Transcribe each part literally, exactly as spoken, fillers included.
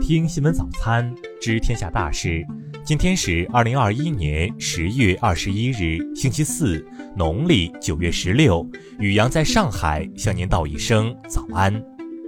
听新闻早餐，知天下大事。今天是二零二一年十月二十一日，星期四，农历九月十六。宇阳在上海向您道一声早安。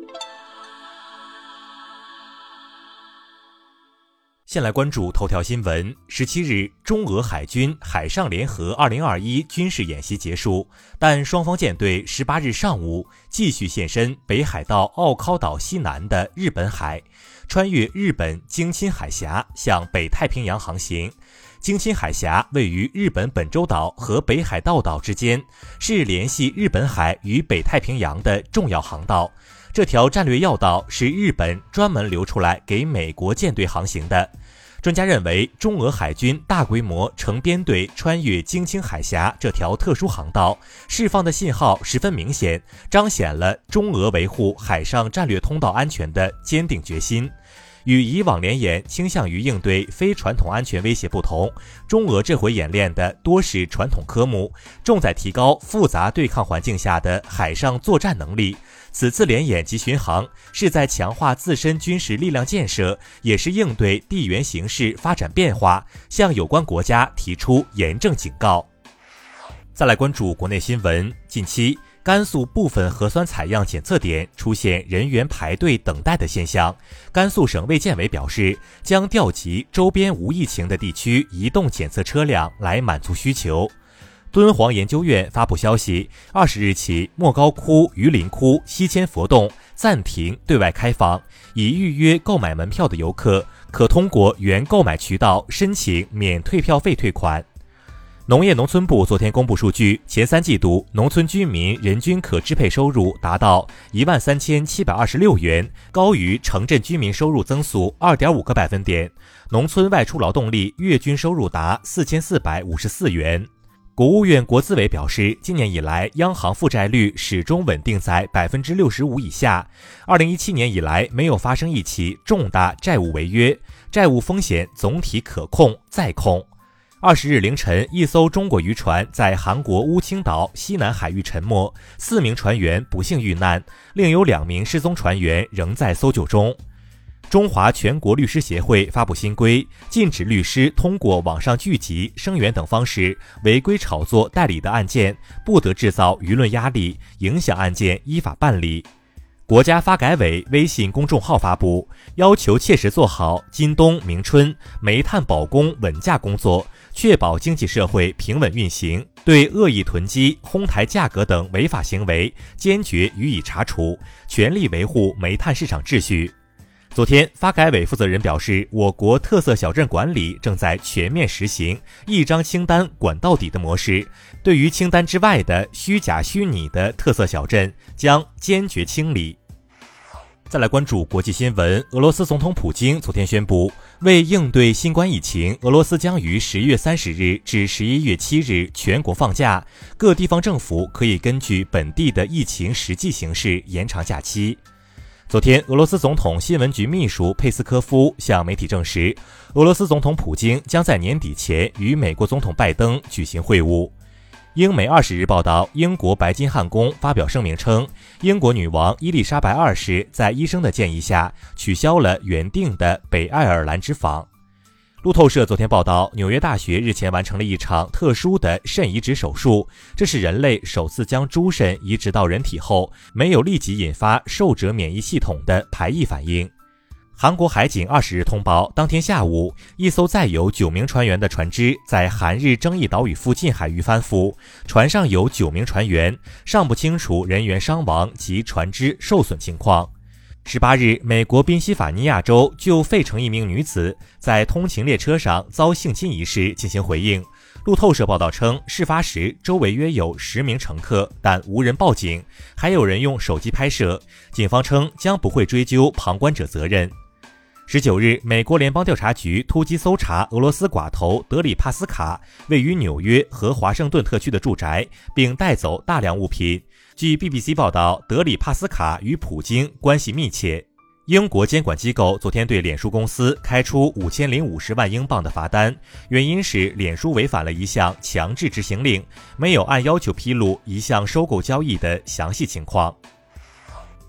先来关注头条新闻。十七日，中俄海军海上联合二零二一军事演习结束，但双方舰队十八日上午继续现身北海道奥尻岛西南的日本海，穿越日本京亲海峡向北太平洋航行。京亲海峡位于日本本州岛和北海道岛之间，是联系日本海与北太平洋的重要航道。这条战略要道是日本专门留出来给美国舰队航行的。专家认为，中俄海军大规模成编队穿越京亲海峡这条特殊航道，释放的信号十分明显，彰显了中俄维护海上战略通道安全的坚定决心。与以往联演倾向于应对非传统安全威胁不同，中俄这回演练的多是传统科目，重在提高复杂对抗环境下的海上作战能力。此次联演及巡航是在强化自身军事力量建设，也是应对地缘形势发展变化，向有关国家提出严正警告。再来关注国内新闻。近期甘肃部分核酸采样检测点出现人员排队等待的现象，甘肃省卫健委表示，将调集周边无疫情的地区移动检测车辆来满足需求。敦煌研究院发布消息，二十日起，莫高窟、榆林窟、西千佛洞暂停对外开放，已预约购买门票的游客可通过原购买渠道申请免退票费退款。农业农村部昨天公布数据，前三季度农村居民人均可支配收入达到一万三千七百二十六元，高于城镇居民收入增速 二点五个百分点。农村外出劳动力月均收入达四千四百五十四元。国务院国资委表示，今年以来，央行负债率始终稳定在 百分之六十五 以下。二零一七年以来，没有发生一起重大债务违约，债务风险总体可控再控。二十日凌晨，一艘中国渔船在韩国乌青岛西南海域沉没，四名船员不幸遇难，另有两名失踪船员仍在搜救中。中华全国律师协会发布新规，禁止律师通过网上聚集、声援等方式违规炒作代理的案件，不得制造舆论压力，影响案件依法办理。国家发改委微信公众号发布，要求切实做好今冬明春煤炭保供稳价工作，确保经济社会平稳运行，对恶意囤积、哄抬价格等违法行为坚决予以查处，全力维护煤炭市场秩序。昨天，发改委负责人表示，我国特色小镇管理正在全面实行一张清单管到底的模式，对于清单之外的虚假虚拟的特色小镇将坚决清理。再来关注国际新闻。俄罗斯总统普京昨天宣布，为应对新冠疫情，俄罗斯将于十月三十日至十一月七日全国放假，各地方政府可以根据本地的疫情实际形势延长假期。昨天，俄罗斯总统新闻局秘书佩斯科夫向媒体证实，俄罗斯总统普京将在年底前与美国总统拜登举行会晤。英媒二十日报道，英国白金汉宫发表声明称，英国女王伊丽莎白二世在医生的建议下取消了原定的北爱尔兰之访。路透社昨天报道，纽约大学日前完成了一场特殊的肾移植手术，这是人类首次将猪肾移植到人体后，没有立即引发受者免疫系统的排异反应。韩国海警二十日通报，当天下午，一艘载有九名船员的船只在韩日争议岛屿附近海域翻覆，船上有九名船员，尚不清楚人员伤亡及船只受损情况。十八日，美国宾夕法尼亚州就费城一名女子在通勤列车上遭性侵一事进行回应。路透社报道称，事发时周围约有十名乘客，但无人报警，还有人用手机拍摄。警方称将不会追究旁观者责任。十九日，美国联邦调查局突击搜查俄罗斯寡头德里帕斯卡位于纽约和华盛顿特区的住宅，并带走大量物品。据 B B C 报道，德里帕斯卡与普京关系密切。英国监管机构昨天对脸书公司开出五千零五十万英镑的罚单，原因是脸书违反了一项强制执行令，没有按要求披露一项收购交易的详细情况。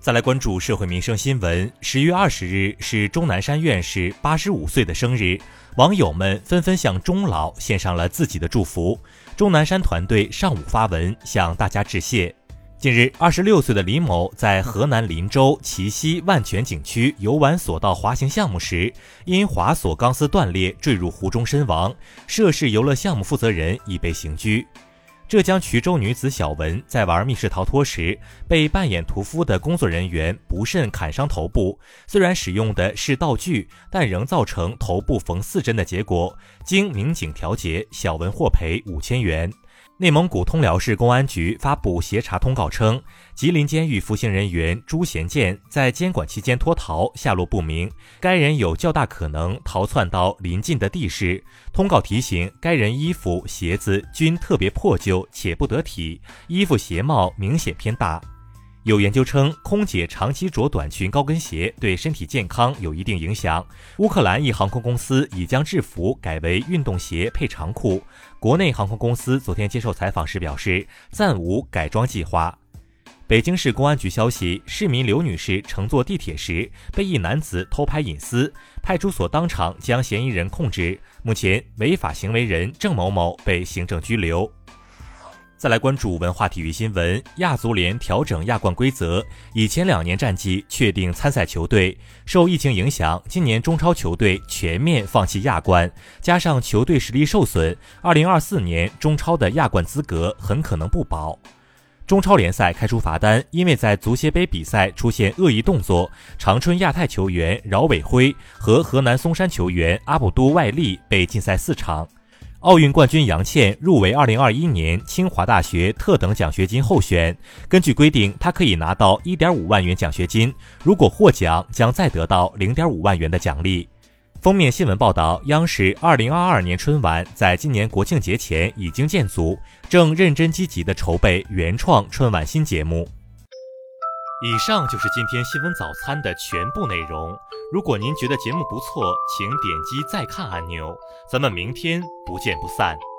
再来关注社会民生新闻。十月二十日是钟南山院士八十五岁的生日，网友们纷纷向钟老献上了自己的祝福。钟南山团队上午发文向大家致谢。近日，二十六岁的李某在河南林州祁西万泉景区游玩索道滑行项目时，因滑索钢丝断裂坠入湖中身亡，涉事游乐项目负责人已被刑拘。浙江衢州女子小文在玩密室逃脱时，被扮演屠夫的工作人员不慎砍伤头部，虽然使用的是道具，但仍造成头部缝四针的结果。经民警调解，小文获赔五千元。内蒙古通辽市公安局发布协查通告称，吉林监狱服刑人员朱贤建在监管期间脱逃，下落不明，该人有较大可能逃窜到邻近的地市。通告提醒，该人衣服、鞋子均特别破旧且不得体，衣服鞋帽明显偏大。有研究称，空姐长期着短裙高跟鞋对身体健康有一定影响。乌克兰一航空公司已将制服改为运动鞋配长裤。国内航空公司昨天接受采访时表示，暂无改装计划。北京市公安局消息，市民刘女士乘坐地铁时被一男子偷拍隐私，派出所当场将嫌疑人控制。目前，违法行为人郑某某被行政拘留。再来关注文化体育新闻。亚足联调整亚冠规则，以前两年战绩确定参赛球队。受疫情影响，今年中超球队全面放弃亚冠，加上球队实力受损，二零二四年中超的亚冠资格很可能不保。中超联赛开出罚单，因为在足协杯比赛出现恶意动作，长春亚泰球员饶伟辉和河南嵩山球员阿卜都外力被禁赛四场。奥运冠军杨倩入围二零二一年清华大学特等奖学金候选，根据规定，她可以拿到 一点五万元奖学金，如果获奖将再得到 零点五万元的奖励。封面新闻报道，央视二零二二年春晚在今年国庆节前已经建组，正认真积极地筹备原创春晚新节目。以上就是今天新闻早餐的全部内容。如果您觉得节目不错，请点击再看按钮。咱们明天不见不散。